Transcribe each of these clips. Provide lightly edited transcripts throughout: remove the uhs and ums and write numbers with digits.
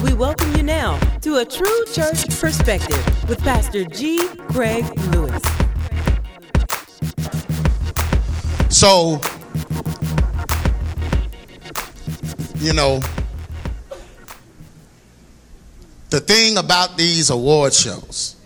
We welcome you now to A True Church Perspective with Pastor G. Greg Lewis. So, the thing about these award shows,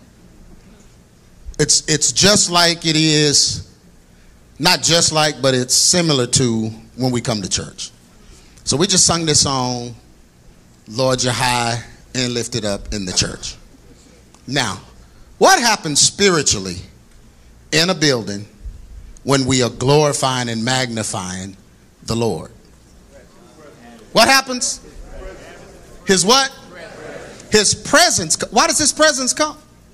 it's just like it is, not just like, but it's similar to when we come to church. So we just sung this song, Lord, You're High and Lifted Up in the church. Now, what happens spiritually in a building when we are glorifying and magnifying the Lord? What happens? His what? His presence. Why does his presence come?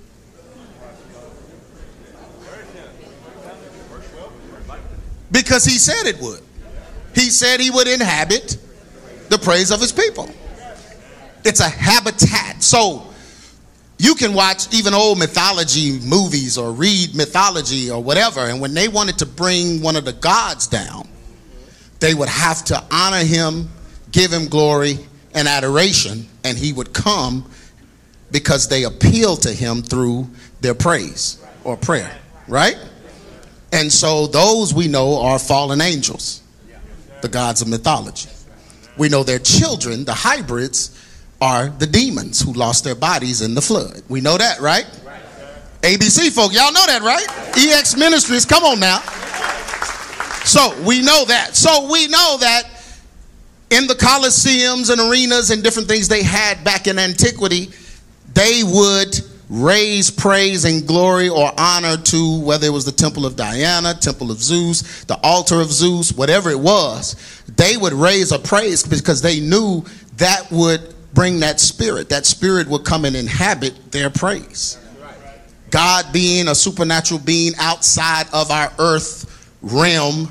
Because he said it would. He said he would inhabit the praise of his people. It's a habitat. So you can watch even old mythology movies or read mythology or whatever, and when they wanted to bring one of the gods down, they would have to honor him, give him glory and adoration, and he would come because they appealed to him through their praise or prayer, right? And so those we know are fallen angels, the gods of mythology. We know their children, the hybrids, are the demons who lost their bodies in the flood. We know that, right? ABC folk, y'all know that, right? EX Ministries, come on now. So we know that. So we know that in the coliseums and arenas and different things they had back in antiquity, they would raise praise and glory or honor to, whether it was the temple of Diana, temple of Zeus, the altar of Zeus, whatever it was, they would raise a praise because they knew that would bring that spirit. That spirit would come and inhabit their praise. God being a supernatural being outside of our earth realm,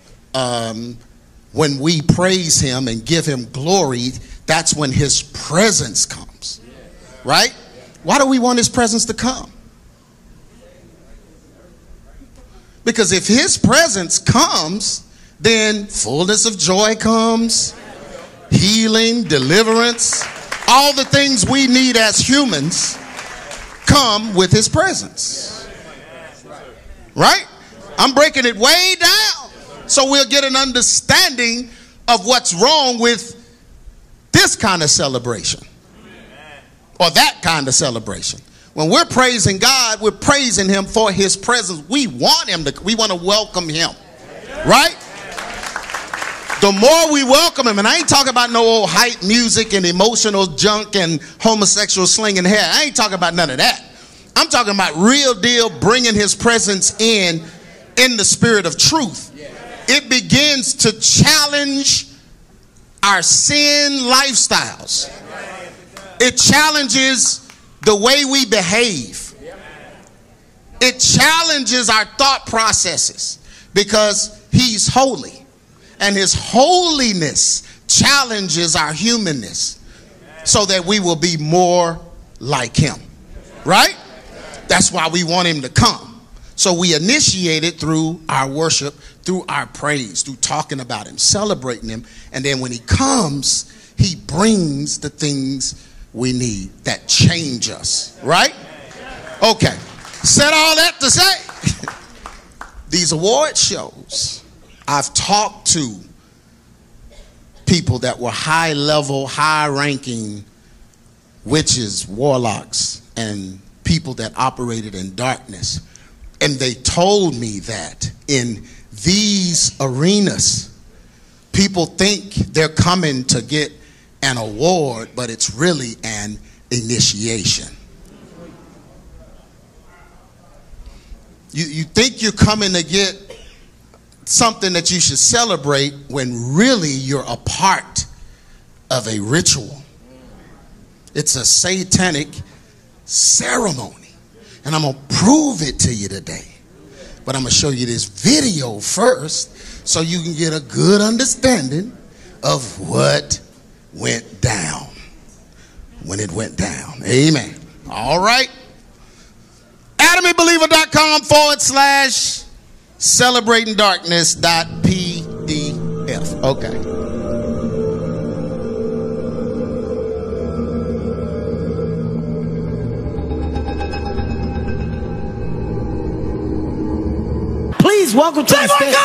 when we praise him and give him glory, that's when his presence comes, right? Why do we want his presence to come? Because if his presence comes, then fullness of joy comes, healing, deliverance, all the things we need as humans come with his presence, right? I'm breaking it way down so we'll get an understanding of what's wrong with this kind of celebration or that kind of celebration. When we're praising God, we're praising him for his presence. We want to welcome him, right? The more we welcome him, and I ain't talking about no old hype music and emotional junk and homosexual slinging hair. I ain't talking about none of that. I'm talking about real deal bringing his presence in the spirit of truth. It begins to challenge our sin lifestyles. It challenges the way we behave. It challenges our thought processes because he's holy. And his holiness challenges our humanness so that we will be more like him. Right? That's why we want him to come. So we initiate it through our worship, through our praise, through talking about him, celebrating him. And then when he comes, he brings the things we need that change us. Right? Okay. Said all that to say, these award shows, I've talked to people that were high level, high ranking witches, warlocks, and people that operated in darkness. And they told me that in these arenas, people think they're coming to get an award, but it's really an initiation. You think you're coming to get something that you should celebrate when really you're a part of a ritual. It's a satanic ceremony. And I'm going to prove it to you today. But I'm going to show you this video first so you can get a good understanding of what went down when it went down. Amen. All right. AdamandBeliever.com/celebratingdarkness.pdf. Okay. welcome to the stage.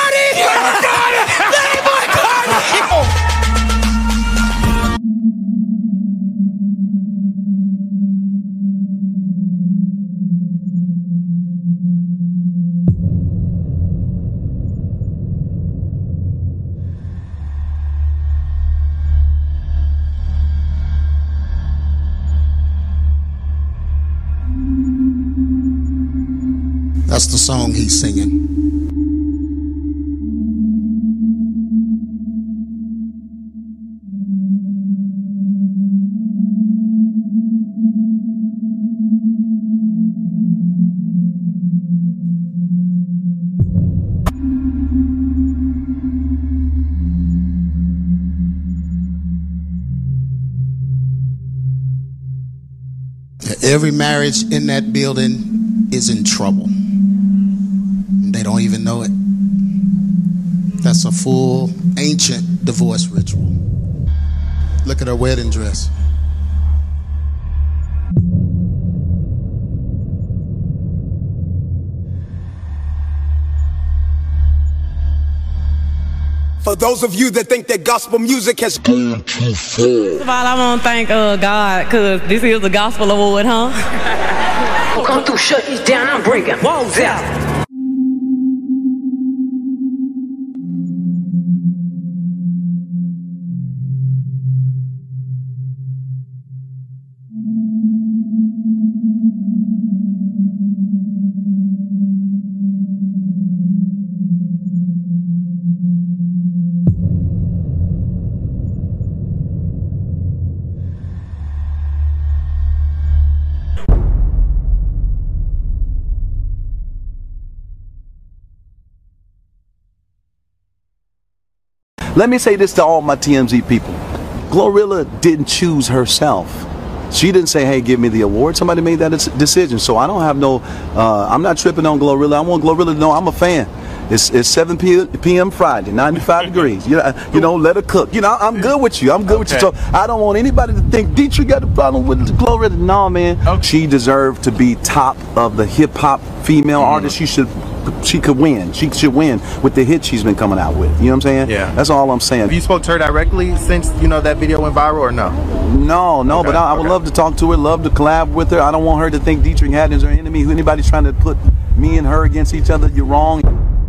That's the song he's singing. Every marriage in that building is in trouble. They don't even know it. That's a full ancient divorce ritual. Look at her wedding dress. For those of you that think that gospel music has gone too far. First of all, I want to thank God, because this is the gospel award, huh? Come through, shut this down, I'm breaking walls out. Let me say this to all my TMZ people. Glorilla didn't choose herself. She didn't say, hey, give me the award. Somebody made that decision. So I don't have no, I'm not tripping on Glorilla. I want Glorilla to know I'm a fan. It's 7 p.m. Friday, 95 degrees. You know, let her cook. You know, I'm good with you. I'm good with you. So I don't want anybody to think Dietrich got a problem with Glorilla. No, man. Okay. She deserved to be top of the hip-hop female artist. She could win. She should win with the hit she's been coming out with. You know what I'm saying? Yeah. That's all I'm saying. Have you spoke to her directly since, you know, that video went viral or no? No, okay, but I would love to talk to her, love to collab with her. I don't want her to think Dietrich Haddon is her enemy. Anybody's trying to put me and her against each other, you're wrong.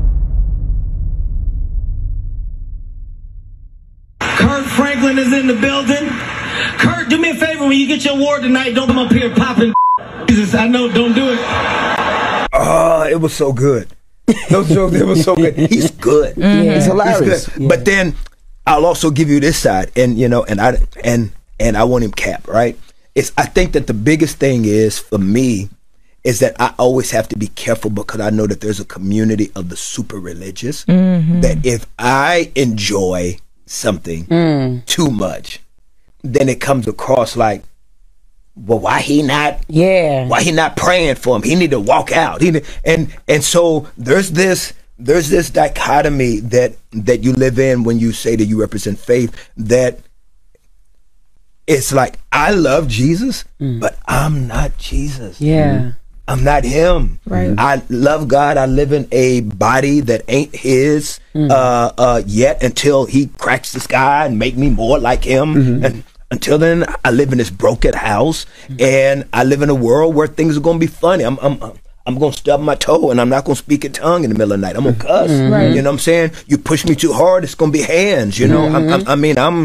Kurt Franklin is in the building. Kurt, do me a favor, when you get your award tonight, don't come up here popping. Jesus, I know, don't do it. It was so good. Those jokes, it was so good. He's good. Yeah. He's hilarious. He's good. Yeah. But then I'll also give you this side, and you know, and I want him capped, right? I think that the biggest thing is for me is that I always have to be careful, because I know that there's a community of the super religious that if I enjoy something too much, then it comes across like, well, why he not praying for him? He need to walk out. And so there's this dichotomy that you live in when you say that you represent faith, that it's like, I love Jesus, but I'm not Jesus. Yeah. I'm not him. Right. I love God. I live in a body that ain't his yet, until he cracks the sky and make me more like him. And until then, I live in this broken house, and I live in a world where things are going to be funny. I'm going to stub my toe, and I'm not going to speak in tongue in the middle of the night. I'm going to cuss. Right. You know what I'm saying? You push me too hard, it's going to be hands. You know, and you know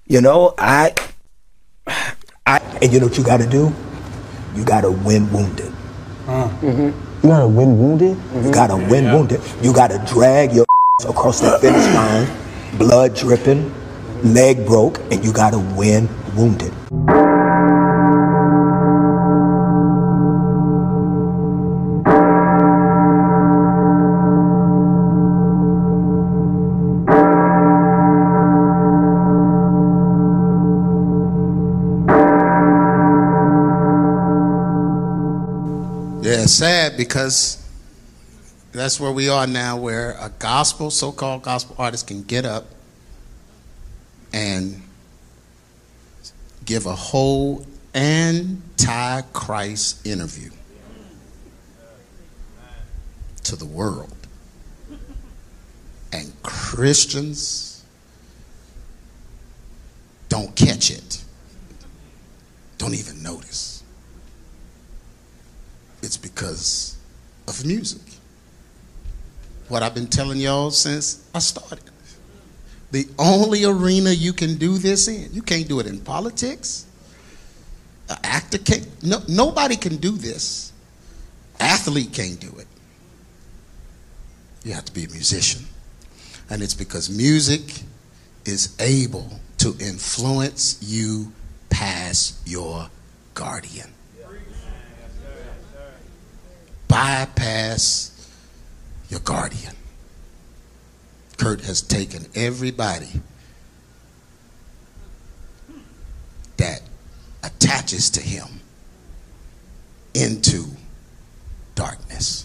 what you got to do? You got to win wounded. You gotta win wounded? You gotta win wounded. You gotta drag your across that finish line, blood dripping, leg broke, and you gotta win wounded. Yeah, it's sad, because that's where we are now, where a so-called gospel artist can get up and give a whole anti-Christ interview to the world. And Christians don't catch it, don't even notice. It's because of music. What I've been telling y'all since I started. The only arena you can do this in, you can't do it in politics. An actor can't, nobody can do this. Athlete can't do it. You have to be a musician. And it's because music is able to influence you past your guardian. Bypass your guardian. Kurt has taken everybody that attaches to him into darkness.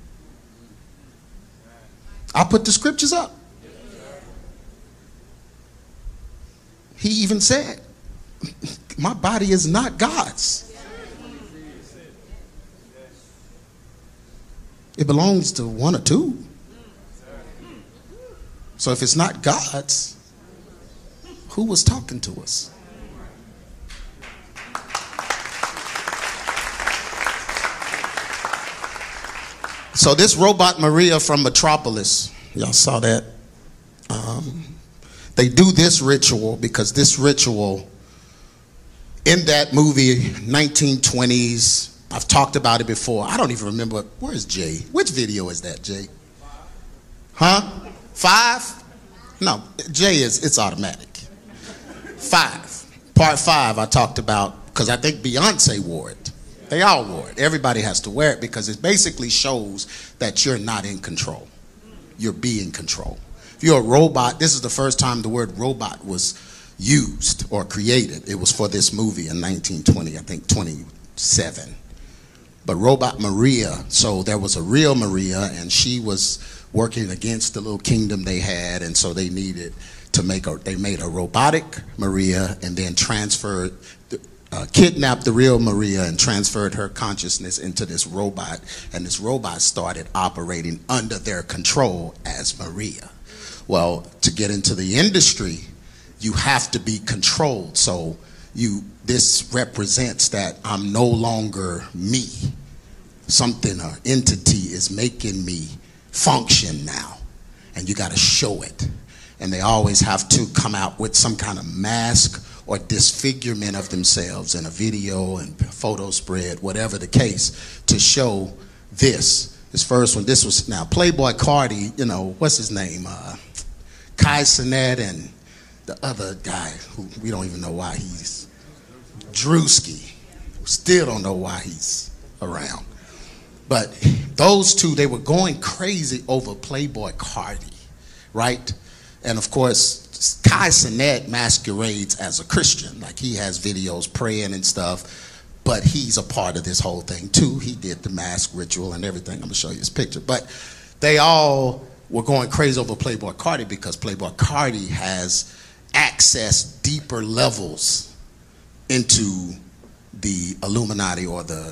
I'll put the scriptures up. He even said, my body is not God's. It belongs to one or two. So if it's not God's, who was talking to us? So this robot Maria from Metropolis, y'all saw that? They do this ritual because this ritual in that movie, 1920s, I've talked about it before. I don't even remember. Where's Jay? Which video is that, Jay? Huh? 5? No, Jay it's automatic. 5. Part 5 I talked about because I think Beyonce wore it. They all wore it. Everybody has to wear it because it basically shows that you're not in control. You're being controlled. If you're a robot, this is the first time the word robot was used or created. It was for this movie in 1920, I think 27. But Robot Maria, so there was a real Maria, and she was working against the little kingdom they had, and so they needed to they made a robotic Maria and then transferred, kidnapped the real Maria and transferred her consciousness into this robot, and this robot started operating under their control as Maria. Well, to get into the industry, you have to be controlled. So this represents that I'm no longer me. Something or entity is making me function now, and you got to show it. And they always have to come out with some kind of mask or disfigurement of themselves in a video and photo spread, whatever the case, to show this. This first one, this was now Playboy Cardi, what's his name? Kai Cenat and the other guy who we don't even know why he's Drewski. Still don't know why he's around. But those two, they were going crazy over Playboy Cardi, right? And of course, Kai Cenat masquerades as a Christian. Like he has videos praying and stuff, but he's a part of this whole thing too. He did the mask ritual and everything. I'm gonna show you his picture. But they all were going crazy over Playboy Cardi because Playboy Cardi has accessed deeper levels into the Illuminati or the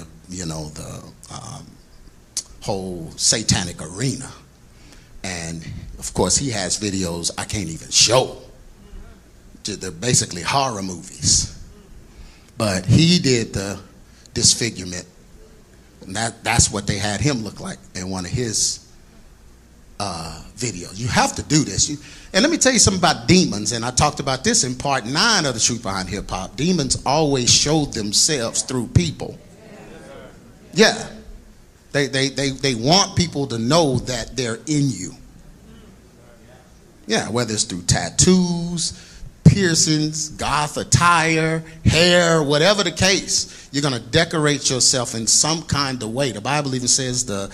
whole satanic arena. And of course he has videos I can't even show. They're basically horror movies. But he did the disfigurement, and that's what they had him look like in one of his videos. You have to do this. And let me tell you something about demons, and I talked about this in part 9 of The Truth Behind Hip Hop. Demons always show themselves through people. Yeah. They want people to know that they're in you. Yeah, whether it's through tattoos, piercings, goth attire, hair, whatever the case, you're going to decorate yourself in some kind of way. The Bible even says the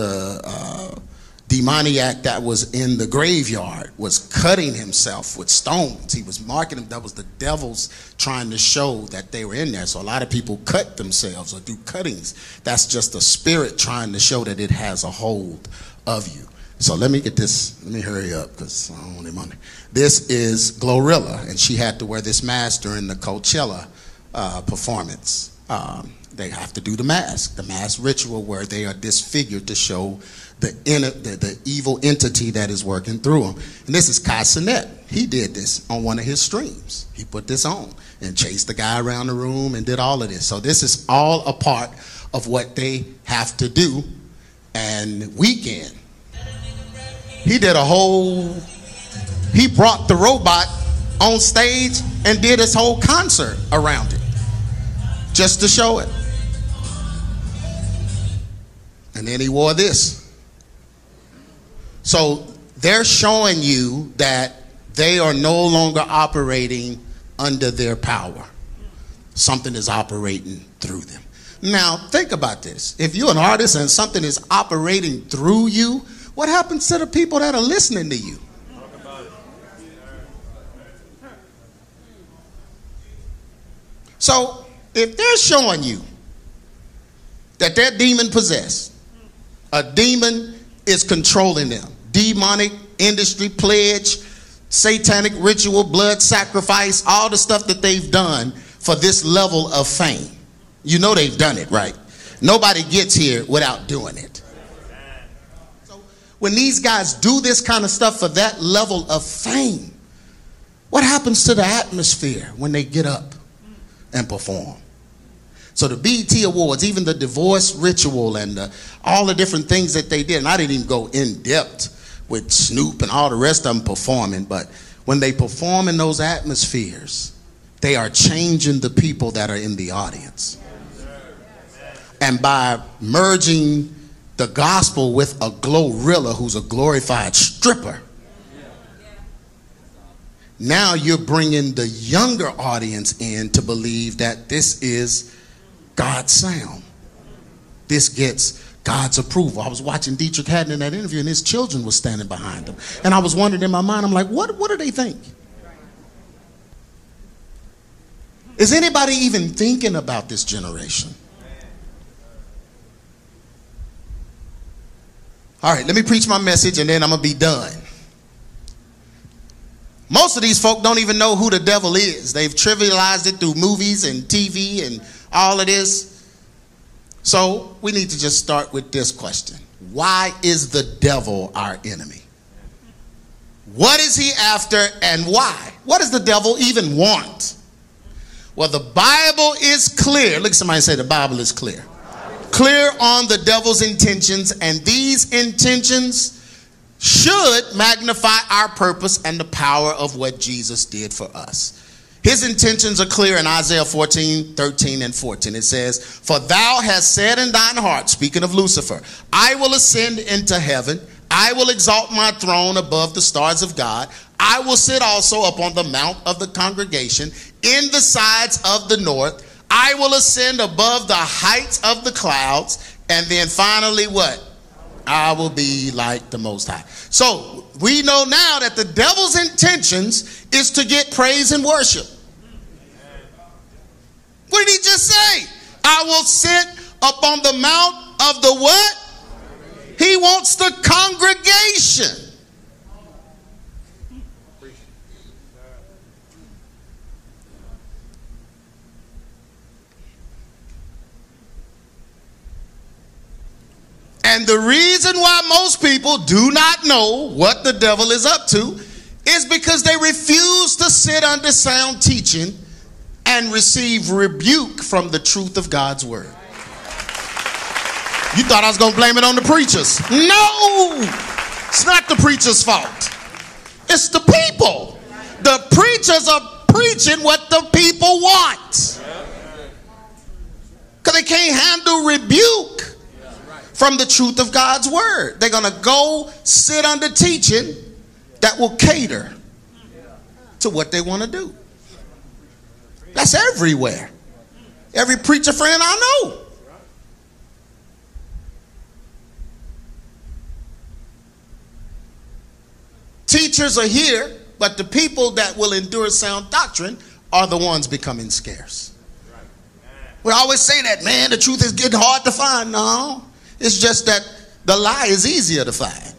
demoniac that was in the graveyard was cutting himself with stones. He was marking them. That was the devils trying to show that they were in there. So a lot of people cut themselves or do cuttings. That's just a spirit trying to show that it has a hold of you. So let me get this. Let me hurry up because I don't want any money. This is Glorilla, and she had to wear this mask during the Coachella performance. they have to do the mask ritual where they are disfigured to show the evil entity that is working through them. And this is Kai Cenat. He did this on one of his streams. He put this on and chased the guy around the room and did all of this. So this is all a part of what they have to do. And Weeknd, he brought the robot on stage and did his whole concert around it just to show it. And then he wore this. So they're showing you that they are no longer operating under their power. Something is operating through them. Now, think about this. If you're an artist and something is operating through you, what happens to the people that are listening to you? So, if they're showing you that they're demon possessed, a demon is controlling them, demonic industry pledge, satanic ritual, blood sacrifice, all the stuff that they've done for this level of fame. You know they've done it, right? Nobody gets here without doing it. So when these guys do this kind of stuff for that level of fame, what happens to the atmosphere when they get up and perform? So the BET Awards, even the divorce ritual and all the different things that they did, and I didn't even go in depth with Snoop and all the rest of them performing, but when they perform in those atmospheres, they are changing the people that are in the audience. And by merging the gospel with a Glorilla who's a glorified stripper, now you're bringing the younger audience in to believe that this is God's sound. This gets God's approval. I was watching Dietrich Haddon in that interview, and his children were standing behind him. And I was wondering in my mind, I'm like, what do they think? Is anybody even thinking about this generation? All right, let me preach my message and then I'm going to be done. Most of these folk don't even know who the devil is. They've trivialized it through movies and TV and all of this. So we need to just start with this question. Why is the devil our enemy? What is he after and why? What does the devil even want? Well, the Bible is clear. Look at somebody and say the Bible is clear. Clear on the devil's intentions, and these intentions should magnify our purpose and the power of what Jesus did for us. His intentions are clear in Isaiah 14, 13, and 14. It says, "For thou hast said in thine heart," speaking of Lucifer, "I will ascend into heaven. I will exalt my throne above the stars of God. I will sit also upon the mount of the congregation in the sides of the north. I will ascend above the heights of the clouds." And then finally what? "I will be like the Most High." So we know now that the devil's intentions is to get praise and worship. What did he just say? I will sit upon the mount of the what? He wants the congregation. And the reason why most people do not know what the devil is up to is because they refuse to sit under sound teaching and receive rebuke from the truth of God's word. You thought I was going to blame it on the preachers. No! It's not the preacher's fault. It's the people. The preachers are preaching what the people want. Because they can't handle rebuke from the truth of God's word. They're going to go sit under teaching that will cater to what they want to do. That's everywhere. Every preacher friend I know. Teachers are here, but the people that will endure sound doctrine are the ones becoming scarce. We always say that, man, the truth is getting hard to find. No. It's just that the lie is easier to find.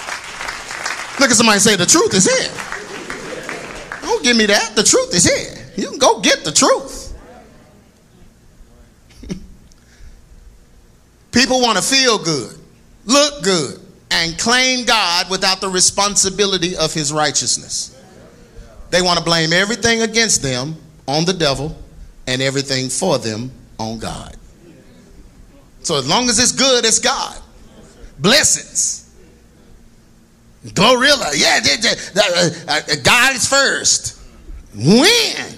Look at somebody and say, the truth is here. Don't give me that. The truth is here. You can go get the truth. People want to feel good, look good, and claim God without the responsibility of his righteousness. They want to blame everything against them on the devil and everything for them on God. So as long as it's good, it's God. Blessings. Glorilla. Yeah, God is first. When?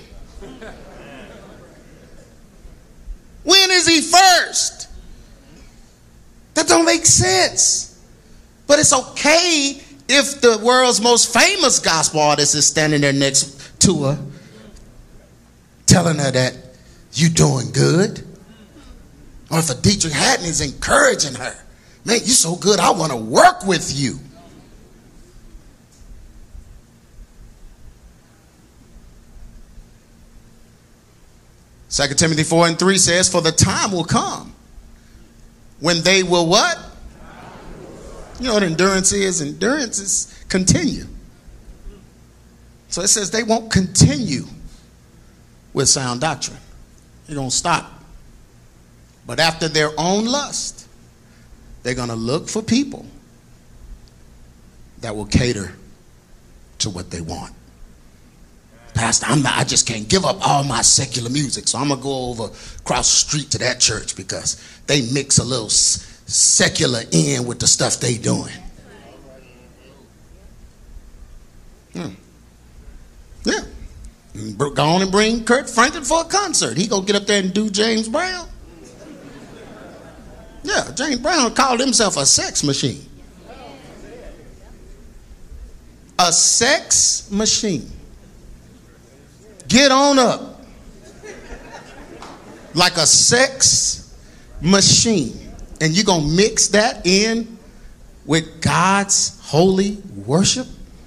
When is he first? That don't make sense. But it's okay if the world's most famous gospel artist is standing there next to her, telling her that you doing good. Or if a Dietrich Haddon is encouraging her, man, you so good, I want to work with you. Second Timothy 4:3 says, for the time will come when they will what? You know what endurance is? Endurance is continue. So it says they won't continue with sound doctrine. They don't stop. But after their own lust, they're going to look for people that will cater to what they want. Pastor, I just can't give up all my secular music, so I'm going to go over across the street to that church because they mix a little secular in with the stuff they doing. Yeah. Go on and bring Kurt Franklin for a concert. He gonna get up there and do James Brown. Yeah, James Brown called himself a sex machine. A sex machine. Get on up. Like a sex machine. And you're going to mix that in with God's holy worship?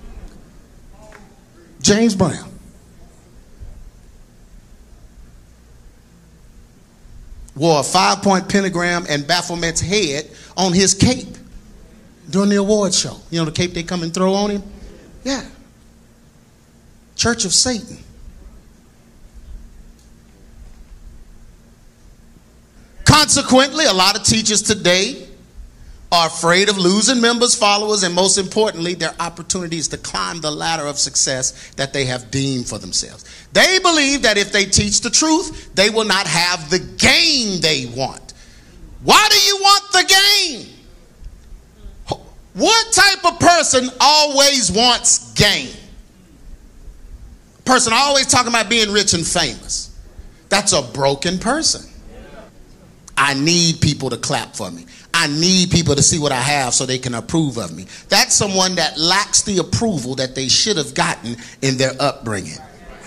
James Brown. Wore a 5-point pentagram and Baphomet's head on his cape during the award show. You know the cape they come and throw on him? Yeah. Church of Satan. Consequently, a lot of teachers today are afraid of losing members, followers, and most importantly, their opportunities to climb the ladder of success that they have deemed for themselves. They believe that if they teach the truth, they will not have the gain they want. Why do you want the gain? What type of person always wants gain? A person always talking about being rich and famous. That's a broken person. I need people to clap for me. I need people to see what I have so they can approve of me. That's someone that lacks the approval that they should have gotten in their upbringing.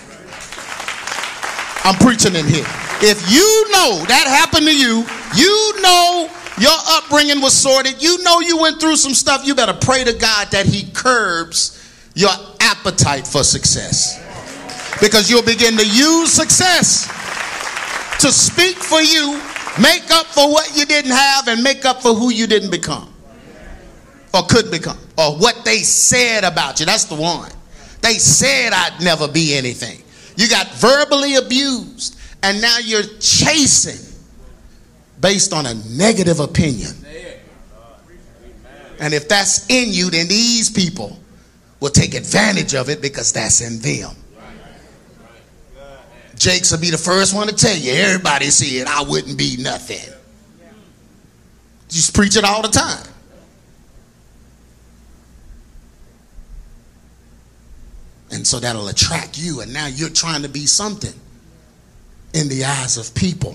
I'm preaching in here. If you know that happened to you, you know your upbringing was sordid, you know you went through some stuff, you better pray to God that he curbs your appetite for success. Because you'll begin to use success to speak for you, make up for what you didn't have, and make up for who you didn't become or could become, or what they said about you. That's the one. They said I'd never be anything. You got verbally abused, and now you're chasing based on a negative opinion. And if that's in you, then these people will take advantage of it because that's in them. Jakes will be the first one to tell you, everybody said I wouldn't be nothing. Just preach it all the time. And so that'll attract you, and now you're trying to be something in the eyes of people.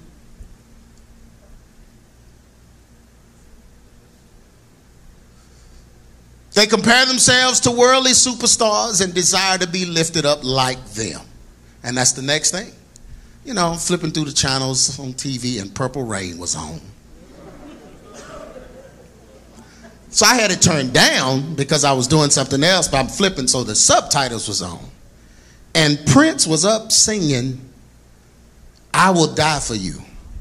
They compare themselves to worldly superstars and desire to be lifted up like them. And that's the next thing. You know, I'm flipping through the channels on TV and Purple Rain was on. So I had it turned down because I was doing something else, but I'm flipping so the subtitles was on. And Prince was up singing, I Will Die For You.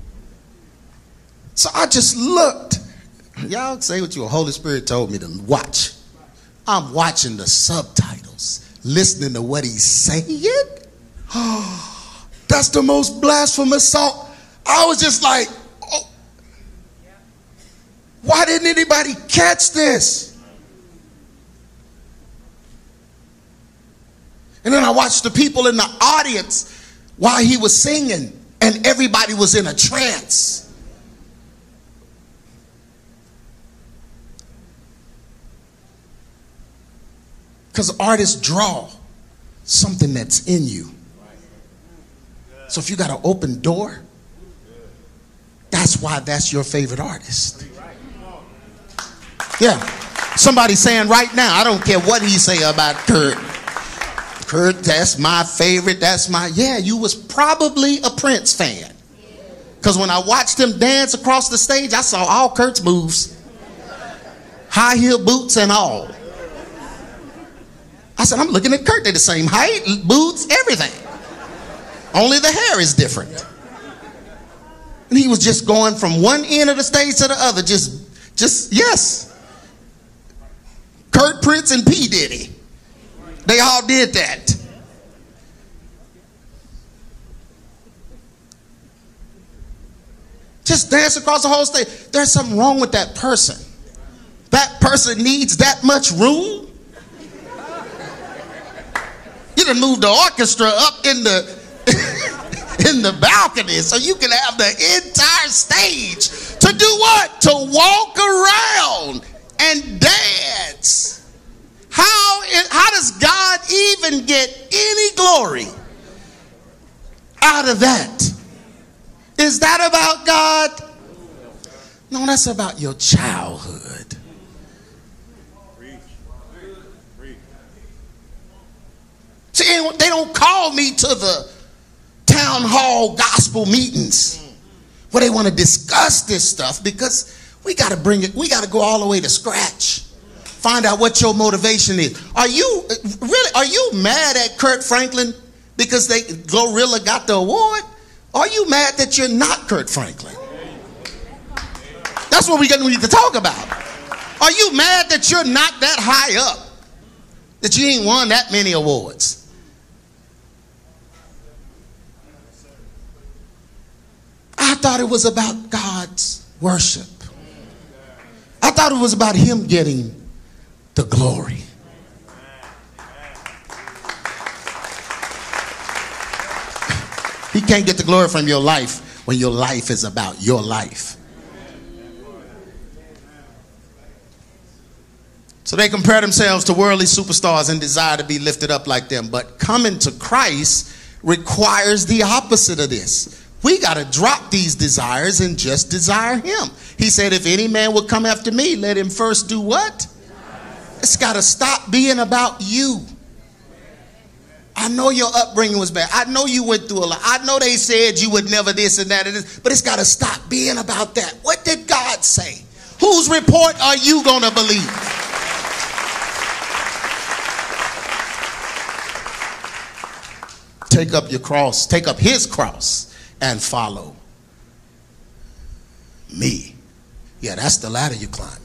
So I just looked. Y'all say what your Holy Spirit told me to watch. I'm watching the subtitles, listening to what he's saying. Oh, that's the most blasphemous song. I was just like, oh, why didn't anybody catch this? And then I watched the people in the audience while he was singing, and everybody was in a trance. Because artists draw something that's in you. So if you got an open door, that's why that's your favorite artist. Yeah. Somebody saying right now, I don't care what he say about Kurt. Kurt, that's my favorite. That's my, yeah, you was probably a Prince fan. Because when I watched him dance across the stage, I saw all Kurt's moves. High heel boots and all. I said, I'm looking at Kurt. They're the same height, boots, everything. Only the hair is different. And he was just going from one end of the stage to the other. Just yes. Kurt, Prince, and P. Diddy. They all did that. Just dance across the whole stage. There's something wrong with that person. That person needs that much room. You done moved the orchestra up in the in the balcony so you can have the entire stage to do what? To walk around and dance. How does God even get any glory out of that? Is that about God? No, that's about your childhood. See, they don't call me to the town hall gospel meetings where they want to discuss this stuff because we got to bring it, we got to go all the way to scratch. Find out what your motivation is. Are you mad at Kurt Franklin because Glorilla got the award? Are you mad that you're not Kurt Franklin? That's what we need to talk about. Are you mad that you're not that high up? That you ain't won that many awards? I thought it was about God's worship. I thought it was about him getting the glory. He can't get the glory from your life when your life is about your life. So they compare themselves to worldly superstars and desire to be lifted up like them. But coming to Christ requires the opposite of this. We got to drop these desires and just desire him. He said, if any man will come after me, let him first do what? It's got to stop being about you. I know your upbringing was bad. I know you went through a lot. I know they said you would never this and that and this, but it's got to stop being about that. What did God say? Whose report are you going to believe? Take up your cross, take up his cross and follow me. Yeah, that's the ladder you're climbing.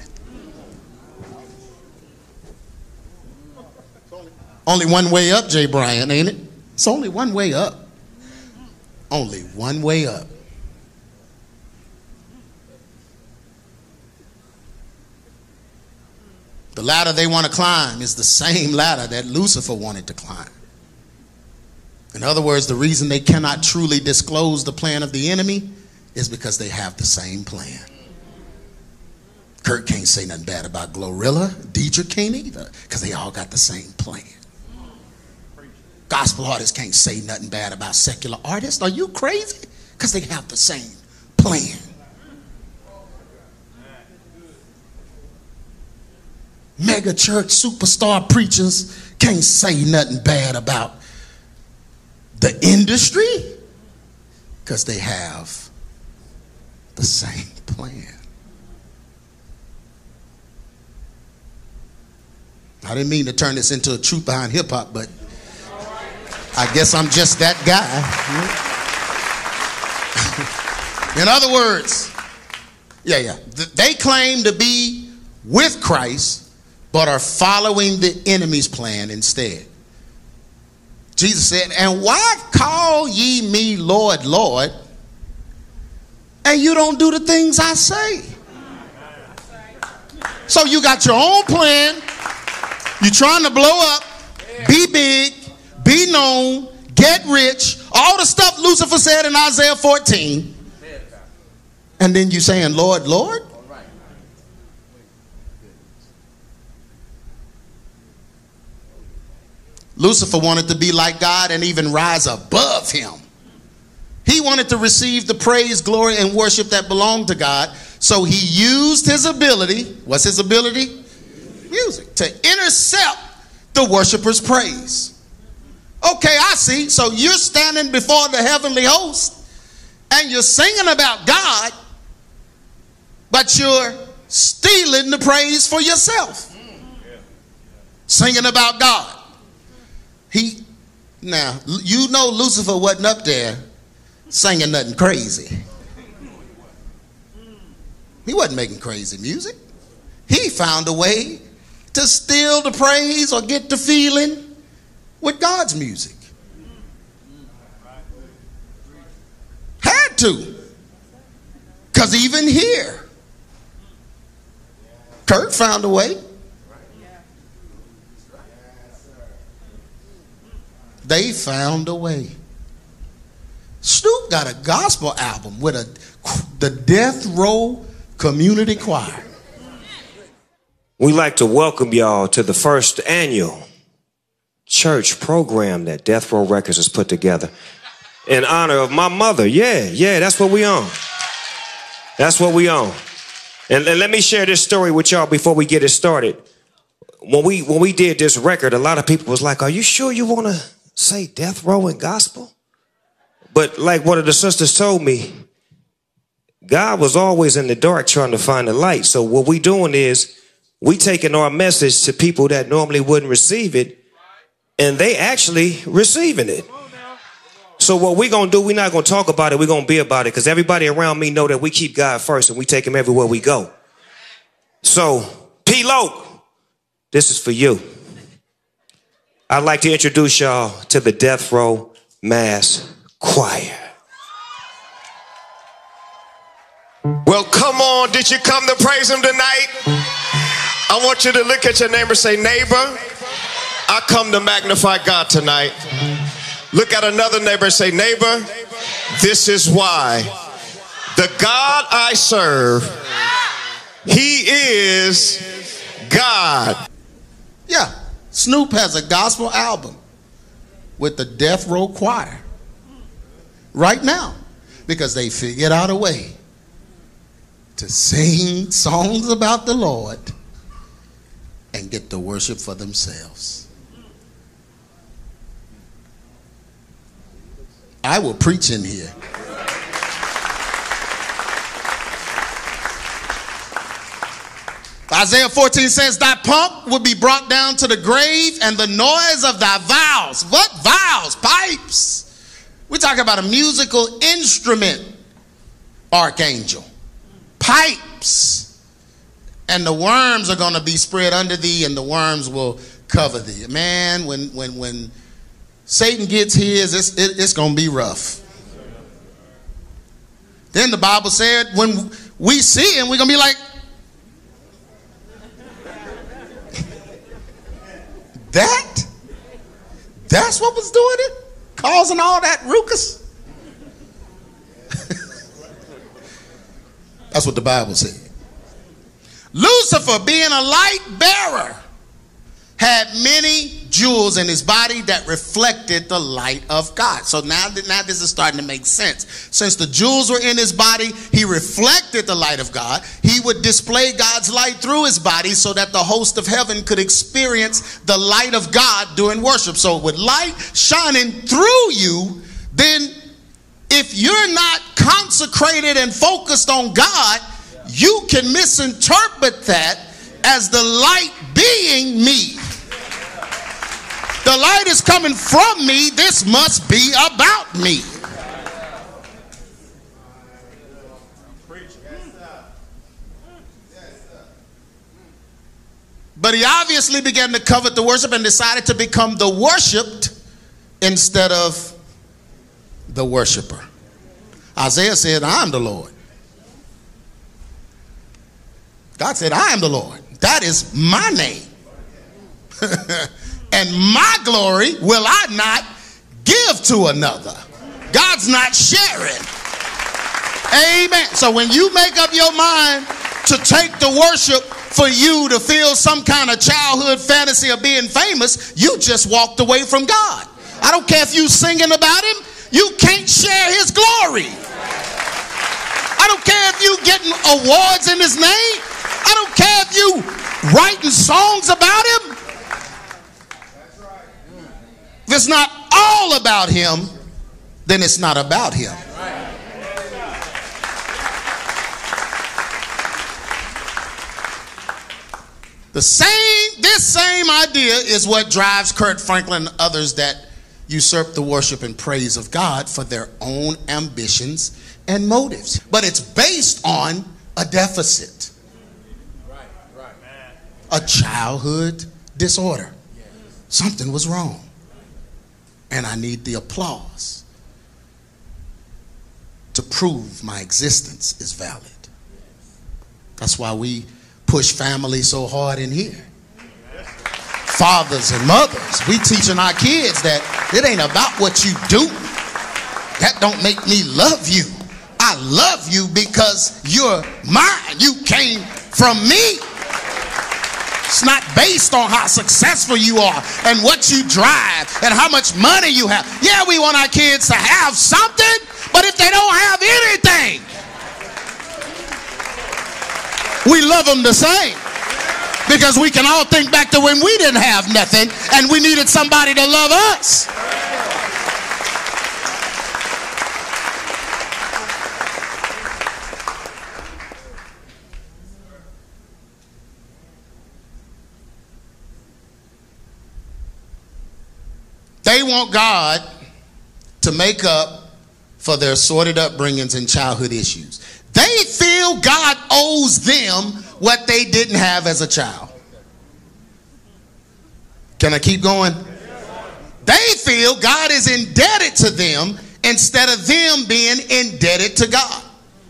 Only one way up, Jay Bryan, ain't it? It's only one way up. Only one way up. The ladder they want to climb is the same ladder that Lucifer wanted to climb. In other words, the reason they cannot truly disclose the plan of the enemy is because they have the same plan. Kurt can't say nothing bad about Glorilla. Dietrich can't either, because they all got the same plan. Gospel artists can't say nothing bad about secular artists. Are you crazy? Because they have the same plan. Mega church superstar preachers can't say nothing bad about the industry because they have the same plan. I didn't mean to turn this into a truth behind hip hop, but I guess I'm just that guy. In other words, they claim to be with Christ, but are following the enemy's plan instead. Jesus said, and why call ye me Lord, Lord, and you don't do the things I say? So you got your own plan. You're trying to blow up, be big, be known, get rich, all the stuff Lucifer said in Isaiah 14. And then you saying, Lord, Lord? Lucifer wanted to be like God and even rise above him. He wanted to receive the praise, glory, and worship that belonged to God. So he used his ability. What's his ability? Music. To intercept the worshiper's praise. Okay, I see. So you're standing before the heavenly host and you're singing about God, but you're stealing the praise for yourself. Singing about God. Now, you know Lucifer wasn't up there singing nothing crazy. He wasn't making crazy music. He found a way to steal the praise or get the feeling with God's music. Had to. Because even here, Kurt found a way. They found a way. Snoop got a gospel album with the Death Row Community Choir. We'd like to welcome y'all to the first annual church program that Death Row Records has put together in honor of my mother. Yeah, that's what we on. That's what we on. And let me share this story with y'all before we get it started. When we did this record, a lot of people was like, are you sure you want to say Death Row and gospel? But like one of the sisters told me, God was always in the dark trying to find the light. So what we doing is we taking our message to people that normally wouldn't receive it, and they actually receiving it. So what we gonna do, we're not gonna talk about it, we're gonna be about it, because everybody around me know that we keep God first and we take him everywhere we go. So P. Loke, this is for you. I'd like to introduce y'all to the Death Row Mass Choir. Well, come on, did you come to praise him tonight? I want you to look at your neighbor and say, neighbor, I come to magnify God tonight. Look at another neighbor and say, neighbor, this is why. The God I serve, he is God. Yeah, Snoop has a gospel album with the Death Row Choir right now because they figured out a way to sing songs about the Lord and get the worship for themselves. I will preach in here. Isaiah 14 says, thy pomp will be brought down to the grave, and the noise of thy vows. What vows? Pipes. We're talking about a musical instrument, archangel. Pipes. And the worms are going to be spread under thee, and the worms will cover thee. Man, when Satan gets his, it's going to be rough. Then the Bible said, when we see him, we're going to be like, that's what was doing it? Causing all that ruckus? That's what the Bible said. Lucifer, being a light bearer, had many jewels in his body that reflected the light of God. So now this is starting to make sense. Since the jewels were in his body, he reflected the light of God. He would display God's light through his body so that the host of heaven could experience the light of God during worship. So with light shining through you, then if you're not consecrated and focused on God, you can misinterpret that as the light being me. The light is coming from me. This must be about me. But he obviously began to covet the worship and decided to become the worshiped instead of the worshiper. Isaiah said, I am the Lord. God said, I am the Lord. That is my name. And my glory will I not give to another. God's not sharing. Amen. So when you make up your mind to take the worship for you to feel some kind of childhood fantasy of being famous, you just walked away from God. I don't care if you singing about him, you can't share his glory. I don't care if you getting awards in his name. I don't care if you writing songs about him. If it's not all about him, then it's not about him. This same idea is what drives Kirk Franklin and others that usurp the worship and praise of God for their own ambitions and motives. But it's based on a deficit. A childhood disorder. Something was wrong. And I need the applause to prove my existence is valid. That's why we push family so hard in here. Fathers and mothers, we teaching our kids that it ain't about what you do. That don't make me love you. I love you because you're mine. You came from me. It's not based on how successful you are and what you drive and how much money you have. Yeah, we want our kids to have something, but if they don't have anything, we love them the same. Because we can all think back to when we didn't have nothing and we needed somebody to love us. They want God to make up for their sordid upbringings and childhood issues. They feel God owes them what they didn't have as a child. Can I keep going? They feel God is indebted to them instead of them being indebted to God.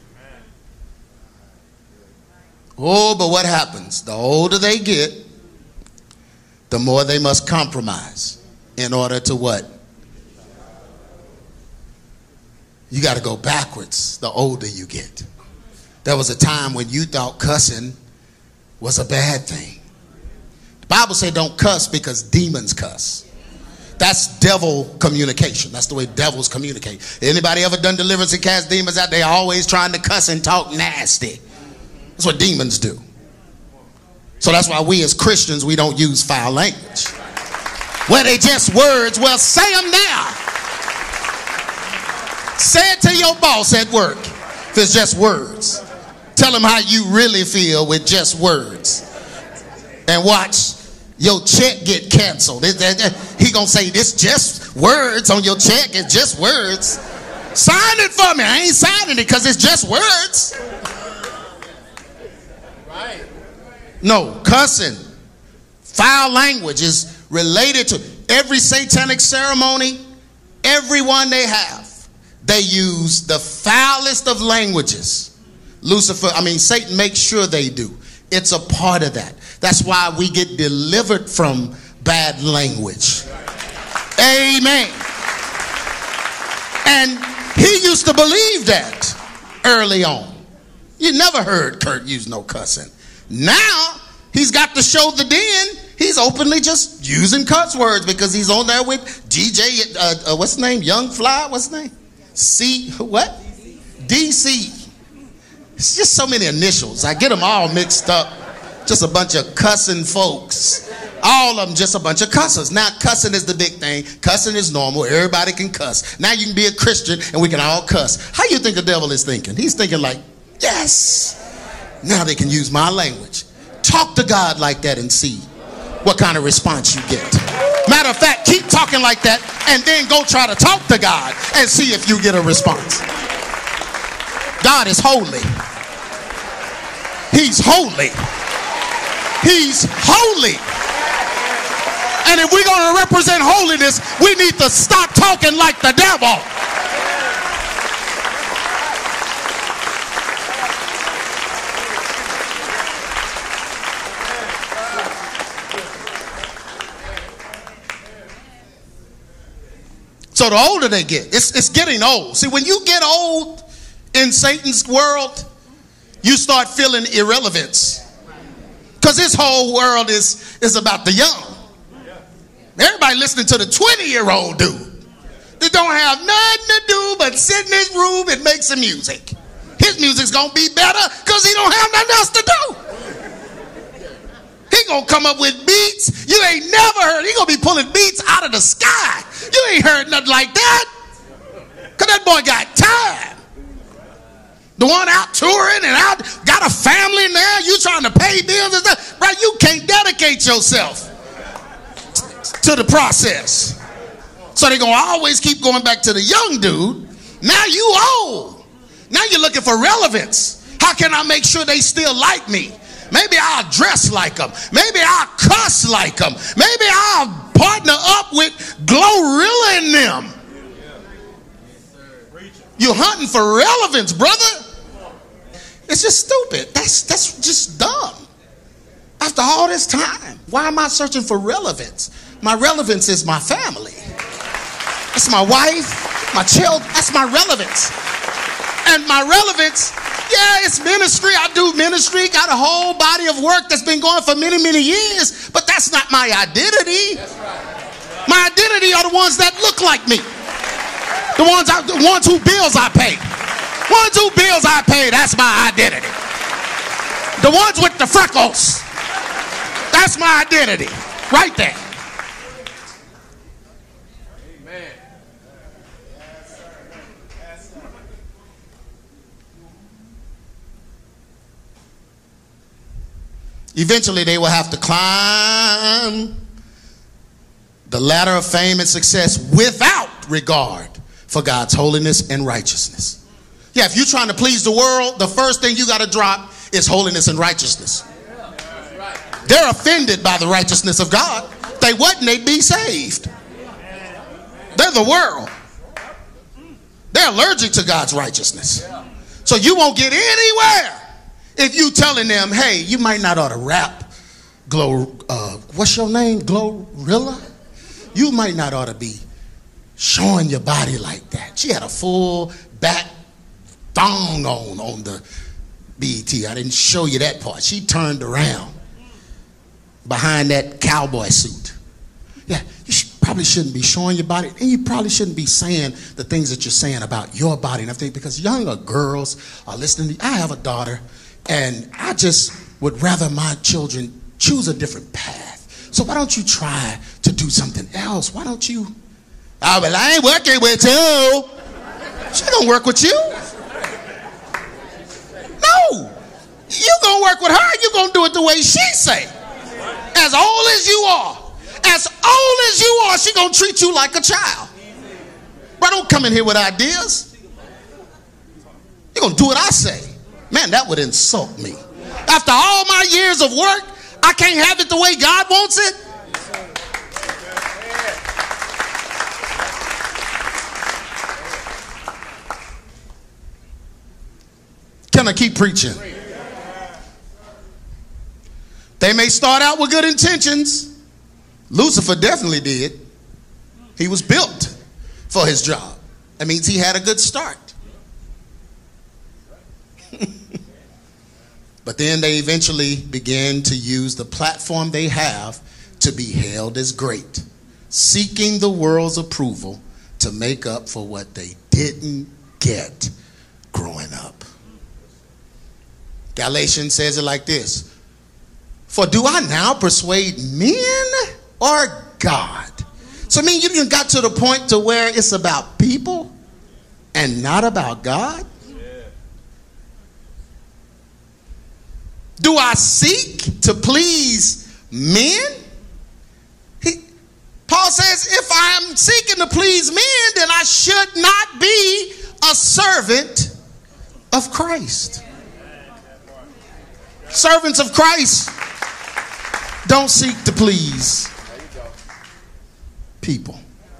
Oh, but what happens? The older they get, the more they must compromise in order to what? You got to go backwards the older you get. There was a time when you thought cussing was a bad thing. The Bible said don't cuss because demons cuss. That's devil communication. That's the way devils communicate. Anybody ever done deliverance and cast demons out? They always trying to cuss and talk nasty. That's what demons do. So that's why we as Christians, we don't use foul language. Where they just words, well, say them now. Say it to your boss at work if it's just words. Tell him how you really feel with just words. And watch your check get canceled. He gonna say, this just words on your check. It's just words. Sign it for me. I ain't signing it because it's just words. Right. No, cussing, foul language is related to every satanic ceremony, every one they have. They use the foulest of languages. Satan makes sure they do. It's a part of that. That's why we get delivered from bad language. Amen. And he used to believe that early on. You never heard Kurt use no cussing. Now he's got to show the den. He's openly just using cuss words because he's on there with GJ, what's his name? Young Fly, what's his name? DC. It's just so many initials. I get them all mixed up. Just a bunch of cussing folks. All of them just a bunch of cussers. Now cussing is the big thing. Cussing is normal. Everybody can cuss. Now you can be a Christian and we can all cuss. How you think the devil is thinking? He's thinking like, yes. Now they can use my language. Talk to God like that and see what kind of response you get. Matter of fact, keep talking like that and then go try to talk to God and see if you get a response. God is holy. He's holy. He's holy. And if we're going to represent holiness, we need to stop talking like the devil. So the older they get, it's getting old. See, when you get old in Satan's world, you start feeling irrelevance. Because this whole world is about the young. Everybody listening to the 20-year-old dude that don't have nothing to do but sit in his room and make some music. His music's going to be better because he don't have nothing else to do. He going to come up with beats you ain't never heard. He going to be pulling beats out of the sky. You ain't heard nothing like that. Because that boy got time. The one out touring and out, got a family now, you trying to pay bills and stuff. Right, you can't dedicate yourself to the process. So they're going to always keep going back to the young dude. Now you old. Now you're looking for relevance. How can I make sure they still like me? Maybe I'll dress like them. Maybe I'll cuss like them. Maybe I'll partner up with Glorilla and them. You're hunting for relevance, brother. It's just stupid. That's just dumb. After all this time, why am I searching for relevance? My relevance is my family. That's my wife, my children. That's my relevance. And my relevance, yeah, it's ministry. I do ministry. Got a whole body of work that's been going for many, many years. But that's not my identity. My identity are the ones that look like me. The ones who bills I pay. Ones who bills I pay, that's my identity. The ones with the freckles, that's my identity. Right there. Amen. Eventually they will have to climb the ladder of fame and success without regard for God's holiness and righteousness. Yeah, if you're trying to please the world, the first thing you got to drop is holiness and righteousness. They're offended by the righteousness of God. If they wasn't, they'd be saved. They're the world. They're allergic to God's righteousness. So you won't get anywhere if you telling them, hey, you might not ought to rap. What's your name? Glorilla? You might not ought to be showing your body like that. She had a full back thong on the BET. I didn't show you that part. She turned around behind that cowboy suit. Yeah, you probably shouldn't be showing your body, and you probably shouldn't be saying the things that you're saying about your body and everything, because younger girls are listening to you. I have a daughter, and I just would rather my children choose a different path. So why don't you try to do something else? Why don't you? Oh, well, I ain't working with you. She don't work with you. No, you gonna work with her. You gonna do it the way she say. As old as you are, she gonna treat you like a child. Bro, don't come in here with ideas. You gonna do what I say. Man, that would insult me. After all my years of work, I can't have it the way God wants it. Can I keep preaching? They may start out with good intentions. Lucifer definitely did. He was built for his job. That means he had a good start. But then they eventually began to use the platform they have to be hailed as great, seeking the world's approval to make up for what they didn't get growing up. Galatians says it like this: for do I now persuade men or God? So I mean, you got to the point to where it's about people and not about God? Do I seek to please men? Paul says, if I'm seeking to please men, then I should not be a servant of Christ. Servants of Christ don't seek to please people.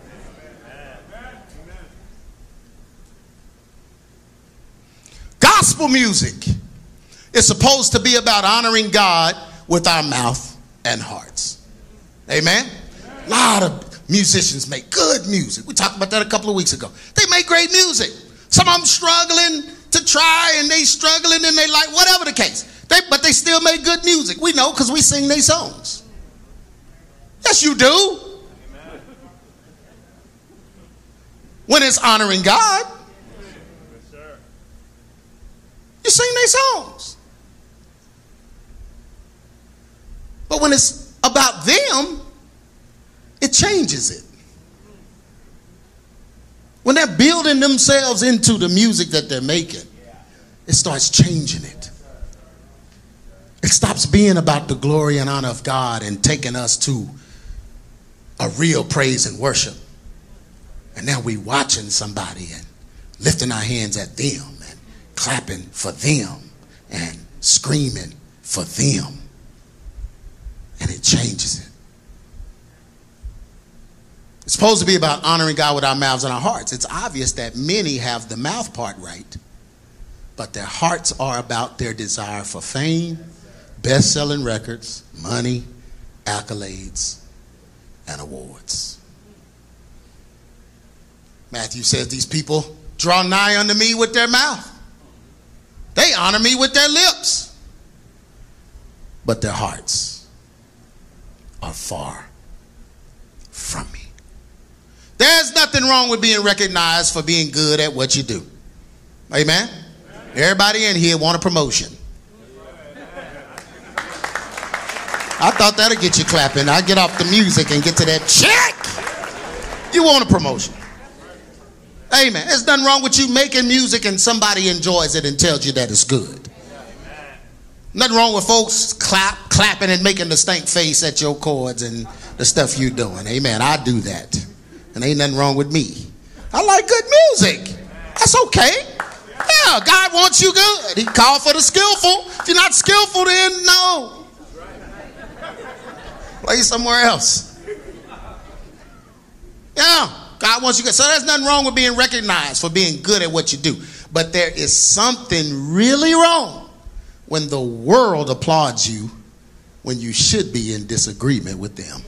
Gospel music is supposed to be about honoring God with our mouth and hearts. Amen? A lot of musicians make good music. We talked about that a couple of weeks ago. They make great music. Some of them struggling to try, and they struggling and they like, whatever the case. But they still make good music. We know because we sing their songs. Yes, you do. When it's honoring God, you sing their songs. But when it's about them, it changes it. When they're building themselves into the music that they're making, it starts changing it. It stops being about the glory and honor of God and taking us to a real praise and worship. And now we watching somebody and lifting our hands at them and clapping for them and screaming for them. And it changes it. It's supposed to be about honoring God with our mouths and our hearts. It's obvious that many have the mouth part right, but their hearts are about their desire for fame, best-selling records, money, accolades, and awards. Matthew says these people draw nigh unto me with their mouth. They honor me with their lips, but their hearts are far from me. There's nothing wrong with being recognized for being good at what you do. Amen? Everybody in here want a promotion. I thought that'd get you clapping. I get off the music and get to that check. You want a promotion. Amen. There's nothing wrong with you making music and somebody enjoys it and tells you that it's good. Nothing wrong with folks clapping and making the stank face at your chords and the stuff you're doing. Amen. I do that. And ain't nothing wrong with me. I like good music. That's okay. Yeah, God wants you good. He called for the skillful. If you're not skillful, then no. Play somewhere else. Yeah, God wants you good. So there's nothing wrong with being recognized for being good at what you do. But there is something really wrong when the world applauds you when you should be in disagreement with them.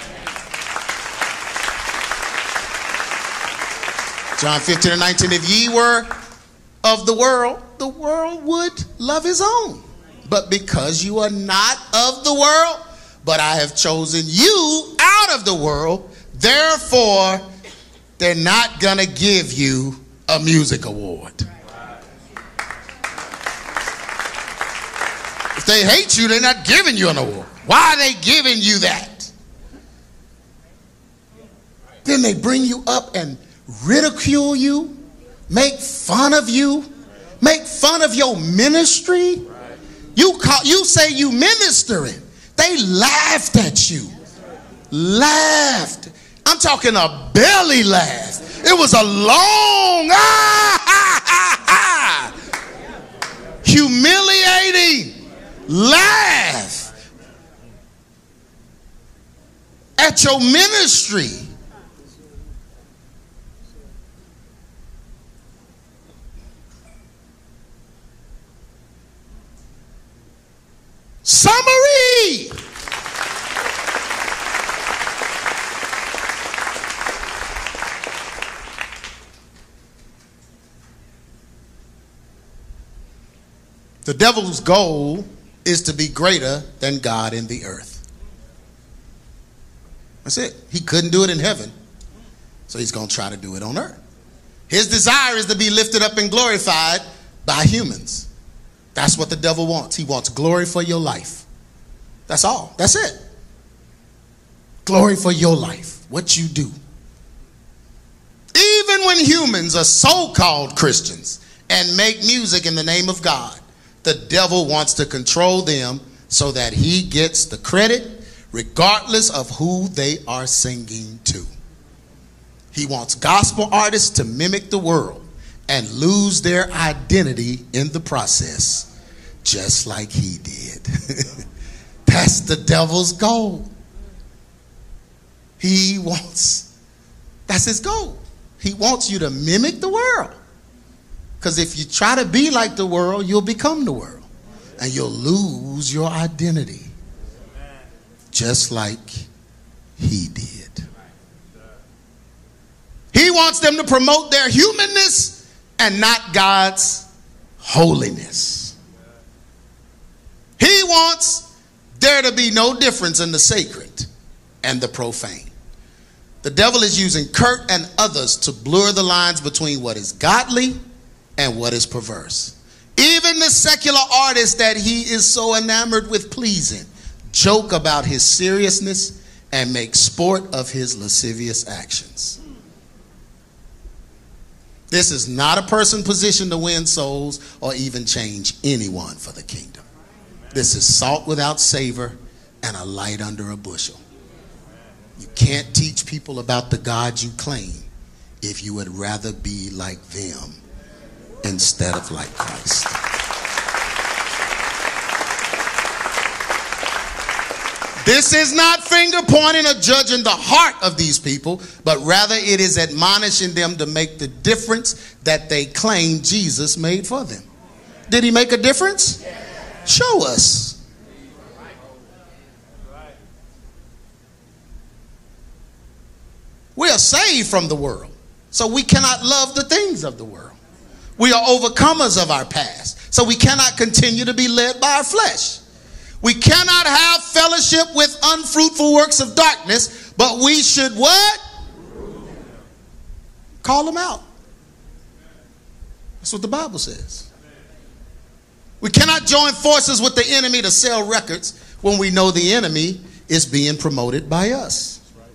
John 15:19, if ye were of the world would love his own. But because you are not of the world, but I have chosen you out of the world, therefore they're not going to give you a music award. If they hate you, they're not giving you an award. Why are they giving you that? Then they bring you up and ridicule you, make fun of you, make fun of your ministry. You say you ministering. They laughed at you. Laughed. I'm talking a belly laugh. It was a long, humiliating laugh at your ministry. Summary. The devil's goal is to be greater than God in the earth. That's it. He couldn't do it in heaven, so he's going to try to do it on earth. His desire is to be lifted up and glorified by humans. That's what the devil wants. He wants glory for your life. That's all. That's it. Glory for your life. What you do. Even when humans are so-called Christians and make music in the name of God, the devil wants to control them so that he gets the credit regardless of who they are singing to. He wants gospel artists to mimic the world and lose their identity in the process, just like he did. That's the devil's goal. That's his goal. He wants you to mimic the world. Because if you try to be like the world, you'll become the world. And you'll lose your identity. Just like he did. He wants them to promote their humanness and not God's holiness. He wants there to be no difference in the sacred and the profane. The devil is using Kurt and others to blur the lines between what is godly and what is perverse. Even the secular artists that he is so enamored with pleasing joke about his seriousness and make sport of his lascivious actions. This is not a person positioned to win souls or even change anyone for the kingdom. This is salt without savor and a light under a bushel. You can't teach people about the God you claim if you would rather be like them instead of like Christ. This is not finger pointing or judging the heart of these people, but rather it is admonishing them to make the difference that they claim Jesus made for them. Did he make a difference? Show us. We are saved from the world, so we cannot love the things of the world. We are overcomers of our past, so we cannot continue to be led by our flesh. We cannot have fellowship with unfruitful works of darkness, but we should what? Call them out. That's what the Bible says. We cannot join forces with the enemy to sell records when we know the enemy is being promoted by us.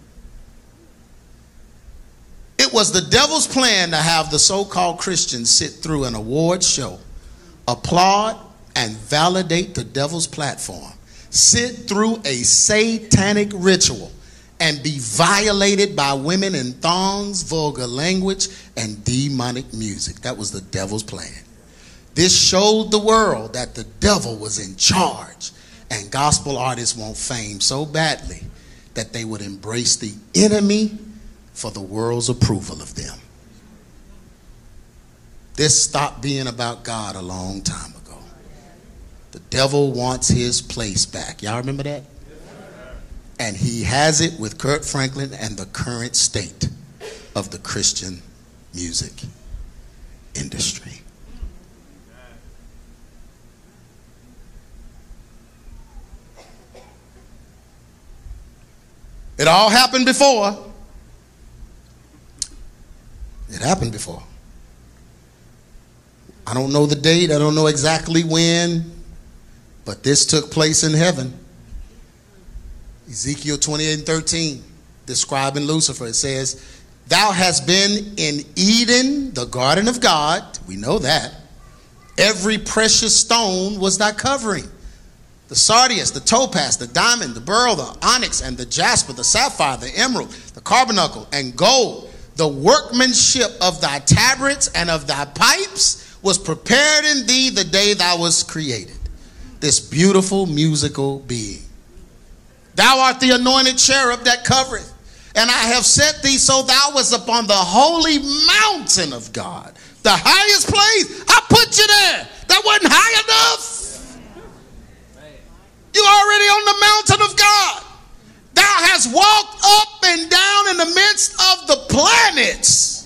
It was the devil's plan to have the so-called Christians sit through an award show, applaud, and validate the devil's platform, sit through a satanic ritual, and be violated by women in thongs, vulgar language, and demonic music. That was the devil's plan. This showed the world that the devil was in charge, and gospel artists want fame so badly that they would embrace the enemy for the world's approval of them. This stopped being about God a long time ago. The devil wants his place back. Y'all remember that? And he has it with Kurt Franklin and the current state of the Christian music industry. It all happened before. It happened before. I don't know the date. I don't know exactly when, but this took place in heaven. Ezekiel 28:13, describing Lucifer, it says, "Thou hast been in Eden, the garden of God." We know that. "Every precious stone was thy covering. The sardius, the topaz, the diamond, the beryl, the onyx, and the jasper, the sapphire, the emerald, the carbuncle, and gold. The workmanship of thy tabrets and of thy pipes was prepared in thee the day thou wast created." This beautiful musical being. "Thou art the anointed cherub that covereth, and I have set thee so thou wast upon the holy mountain of God." The highest place. I put you there. That wasn't high enough. You're already on the mountain of God. Thou hast walked up and down in the midst of the planets.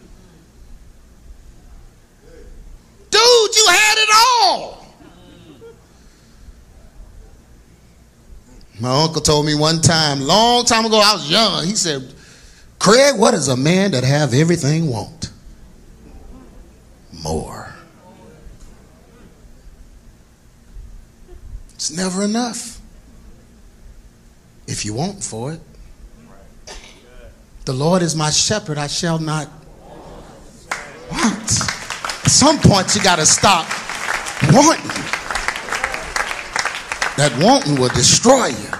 Dude, you had it all. My uncle told me one time, long time ago, I was young. He said, "Craig, what does a man that have everything want?" More. It's never enough if you want for it. The Lord is my shepherd, I shall not want. At some point, you got to stop wanting. That wanting will destroy you.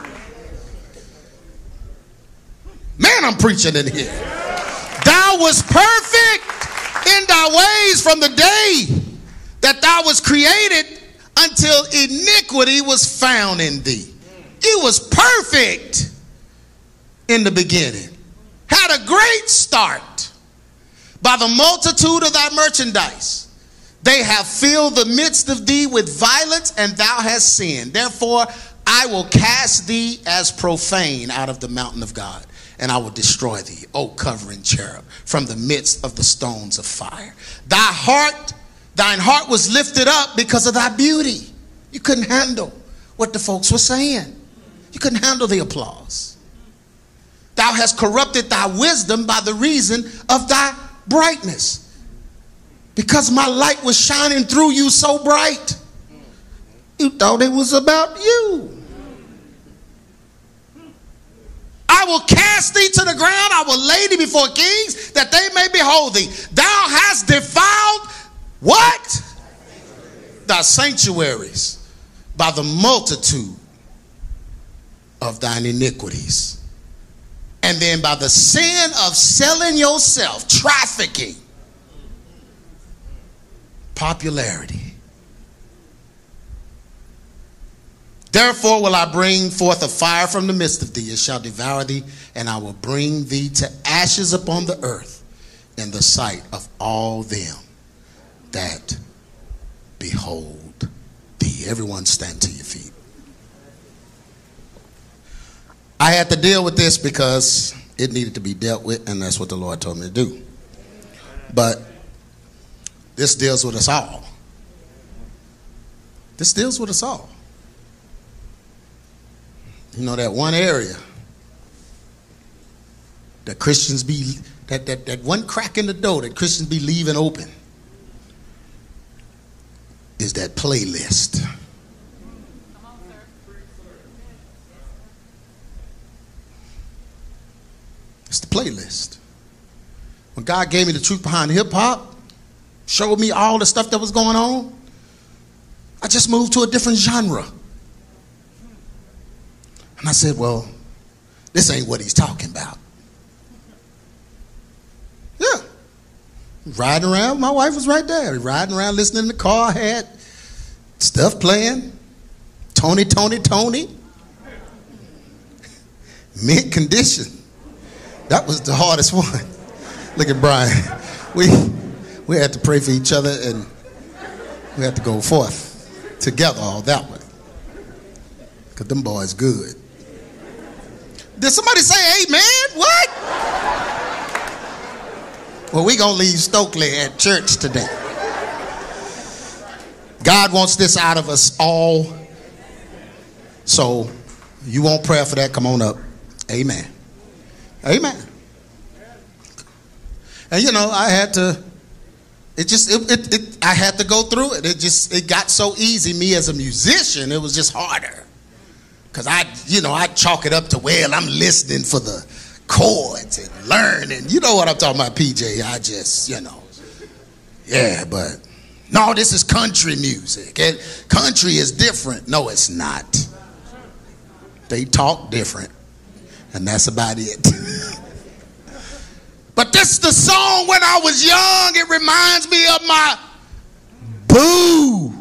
Man, I'm preaching in here. "Thou wast perfect in thy ways from the day that thou was created until iniquity was found in thee." You was perfect in the beginning, had a great start. By the multitude of thy merchandise, they have filled the midst of thee with violence, and thou hast sinned. Therefore, I will cast thee as profane out of the mountain of God, and I will destroy thee, O covering cherub, from the midst of the stones of fire. Thine heart was lifted up because of thy beauty. You couldn't handle what the folks were saying. You couldn't handle the applause. Thou hast corrupted thy wisdom by the reason of thy brightness, because my light was shining through you so bright. You thought it was about you. I will cast thee to the ground. I will lay thee before kings, that they may behold thee. Thou hast defiled what? Thy sanctuaries by the multitude of thine iniquities. And then by the sin of selling yourself, trafficking, popularity. Therefore will I bring forth a fire from the midst of thee, it shall devour thee, and I will bring thee to ashes upon the earth in the sight of all them that behold thee. Everyone stand to your feet. I had to deal with this because it needed to be dealt with, and that's what the Lord told me to do. But this deals with us all. This deals with us all. You know, that one area that Christians be, that one crack in the door that Christians be leaving open is that playlist. It's the playlist. When God gave me the truth behind hip hop, showed me all the stuff that was going on, I just moved to a different genre. And I said, well, this ain't what he's talking about. Yeah. Riding around, my wife was right there. Riding around, listening in the car, had stuff playing. Tony. Mint condition. That was the hardest one. Look at Brian. We had to pray for each other, and we had to go forth together all that way. Because them boys good. Did somebody say amen? What? Well, we going to leave Stokely at church today. God wants this out of us all. So, you want prayer for that? Come on up. Amen. Amen. And you know, I had to, I had to go through it. It got so easy. Me as a musician, it was just harder. Because I chalk it up to, well, I'm listening for the chords and learning. You know what I'm talking about, PJ. I just, yeah, but no, this is country music. And country is different. No, it's not. They talk different. And that's about it. But this is the song when I was young. It reminds me of my boo.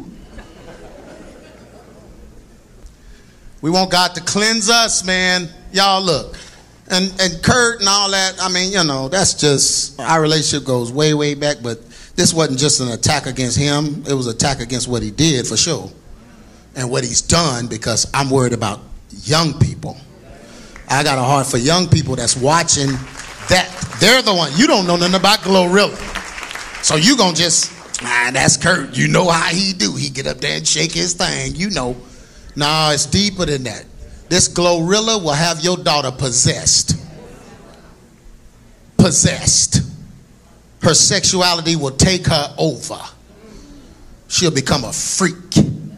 We want God to cleanse us, man. Y'all look. And Kurt and all that, I mean, that's just, our relationship goes way, way back. But this wasn't just an attack against him. It was an attack against what he did, for sure. And what he's done, because I'm worried about young people. I got a heart for young people that's watching that. They're the one. You don't know nothing about Glorilla. So you gonna just, that's Kurt. You know how he do. He get up there and shake his thing. No, it's deeper than that. This Glorilla will have your daughter possessed. Possessed. Her sexuality will take her over. She'll become a freak. And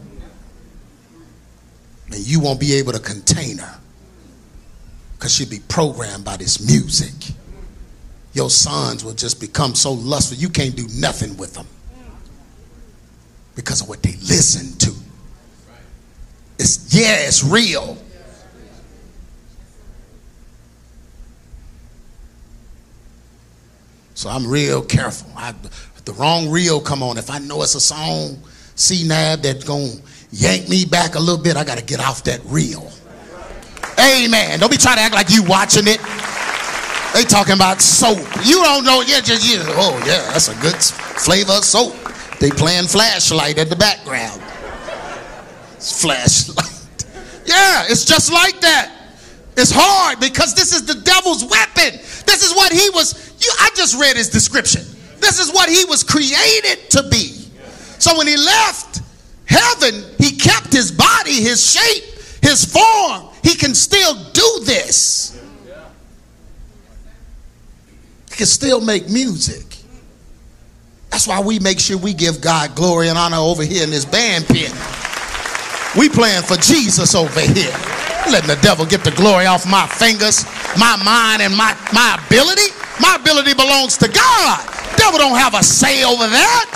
you won't be able to contain her. Because she'll be programmed by this music. Your sons will just become so lustful, you can't do nothing with them. Because of what they listen to. It's real. So I'm real careful. If the wrong reel come on, if I know it's a song, C-Nab, that's going to yank me back a little bit, I got to get off that reel. Amen. Don't be trying to act like you watching it. They talking about soap. You don't know. Oh yeah, that's a good flavor of soap. They playing Flashlight in the background. It's Flashlight. Yeah, it's just like that. It's hard because this is the devil's weapon. This is what he was. I just read his description. This is what he was created to be. So when he left heaven, he kept his body, his shape, his form. He can still do this. He can still make music. That's why we make sure we give God glory and honor over here in this band pit. We playing for Jesus over here. Letting the devil get the glory off my fingers, my mind, and my ability. My ability belongs to God. The devil don't have a say over that.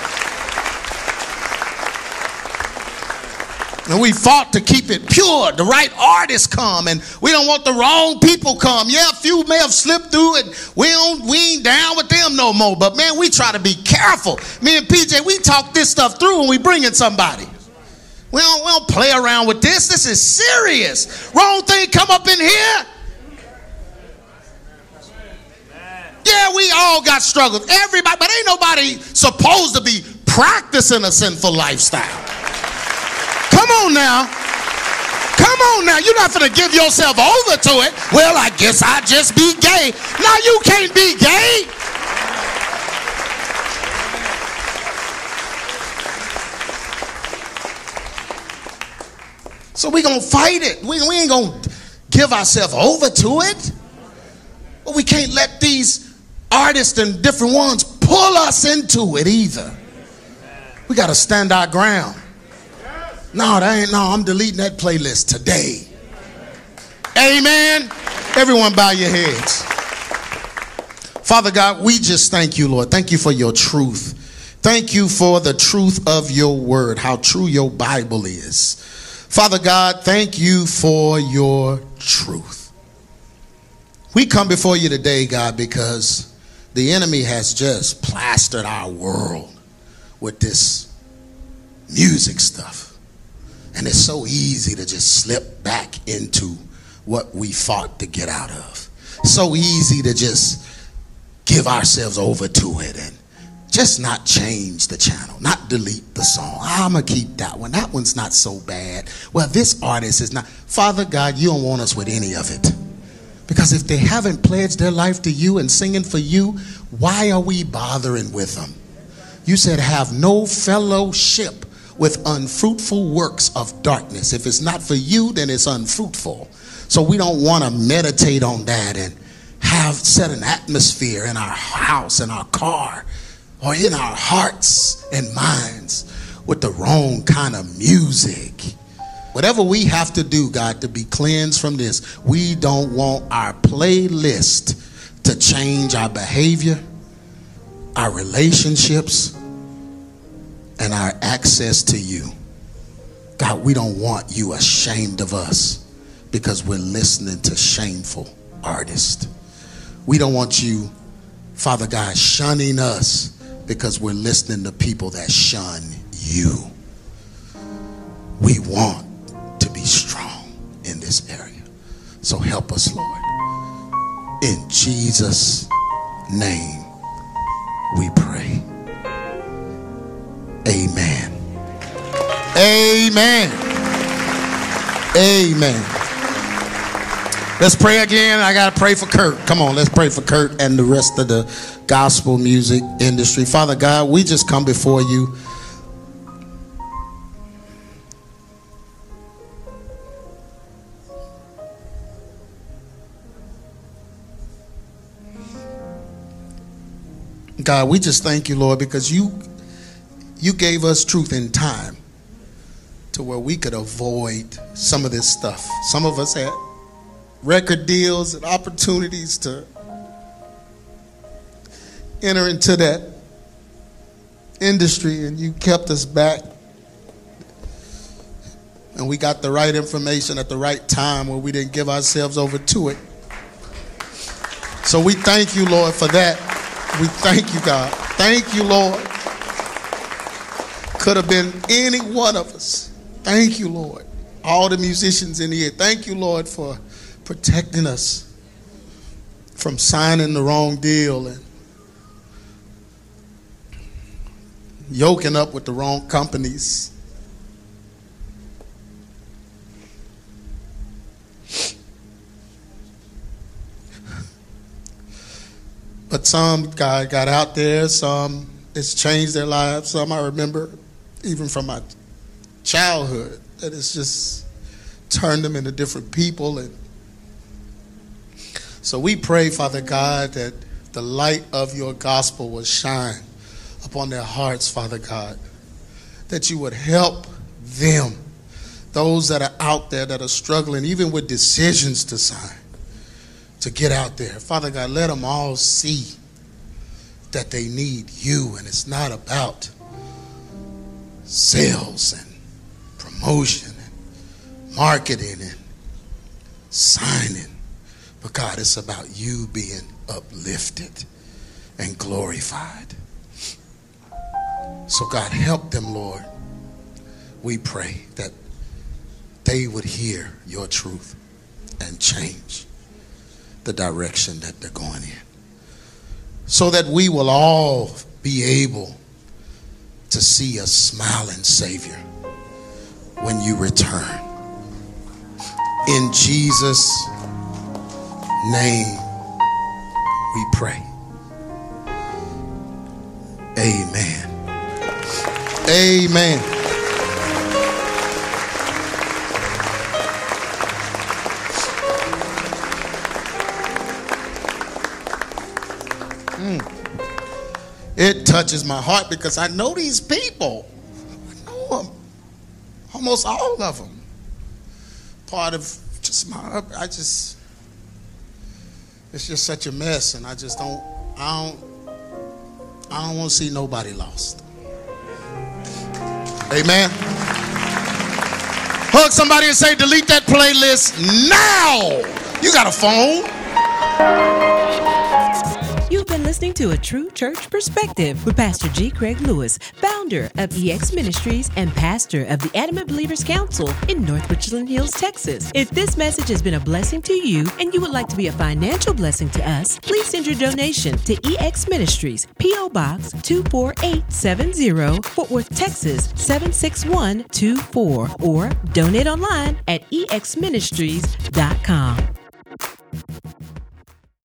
And we fought to keep it pure. The right artists come, and we don't want the wrong people come. Yeah, a few may have slipped through, and we ain't down with them no more. But man, we try to be careful. Me and PJ, we talk this stuff through when we bring in somebody. We don't play around with this. This is serious. Wrong thing come up in here. Yeah, we all got struggles. Everybody, but ain't nobody supposed to be practicing a sinful lifestyle. Come on now. Come on now. You're not going to give yourself over to it. Well, I guess I just be gay. No, you can't be gay. So we're going to fight it. We ain't going to give ourselves over to it. But we can't let these artists and different ones pull us into it either. We got to stand our ground. No, I'm deleting that playlist today. Amen. Everyone bow your heads. Father God, we just thank you, Lord. Thank you for your truth. Thank you for the truth of your word, how true your Bible is. Father God, thank you for your truth. We come before you today, God, because the enemy has just plastered our world with this music stuff. And it's so easy to just slip back into what we fought to get out of. So easy to just give ourselves over to it and just not change the channel, not delete the song. I'm going to keep that one. That one's not so bad. Well, this artist is not. Father God, you don't want us with any of it. Because if they haven't pledged their life to you and singing for you, why are we bothering with them? You said have no fellowship with unfruitful works of darkness. If it's not for you, then it's unfruitful. So we don't want to meditate on that and set an atmosphere in our house, in our car, or in our hearts and minds with the wrong kind of music. Whatever we have to do, God, to be cleansed from this, we don't want our playlist to change our behavior, our relationships, and our access to you. God, we don't want you ashamed of us because we're listening to shameful artists. We don't want you, Father God, shunning us because we're listening to people that shun you. We want to be strong in this area. So help us, Lord. In Jesus' name we pray. Amen. Amen. Amen. Let's pray again. I got to pray for Kurt. Come on, let's pray for Kurt and the rest of the gospel music industry. Father God, we just come before you. God, we just thank you, Lord, because you gave us truth in time to where we could avoid some of this stuff. Some of us had record deals and opportunities to enter into that industry, and you kept us back. And we got the right information at the right time where we didn't give ourselves over to it. So we thank you, Lord, for that. We thank you, God. Thank you, Lord. Could have been any one of us. Thank you, Lord. all the musicians in here, thank you, Lord, for protecting us from signing the wrong deal and yoking up with the wrong companies. But some got out there, some it's changed their lives. Some I remember even from my childhood that it's just turned them into different people. And so we pray, Father God, that the light of your gospel will shine upon their hearts, Father God, that you would help them, those that are out there that are struggling even with decisions to sign, to get out there. Father God, let them all see that they need you, and it's not about sales and promotion and marketing and signing, but God, it's about you being uplifted and glorified. So God, help them, Lord. We pray that they would hear your truth and change the direction that they're going in, so that we will all be able to see a smiling Savior when you return. In Jesus' name we pray. Amen. Amen. It touches my heart because I know these people. I know them. Almost all of them. Part of just it's just such a mess, and I don't want to see nobody lost. Amen. Hug somebody and say, delete that playlist now. You got a phone. You've been listening to A True Church Perspective with Pastor G. Craig Lewis, founder of EX Ministries and pastor of the Adamant Believers Council in North Richland Hills, Texas. If this message has been a blessing to you and you would like to be a financial blessing to us, please send your donation to EX Ministries, P.O. Box 24870, Fort Worth, Texas 76124, or donate online at exministries.com.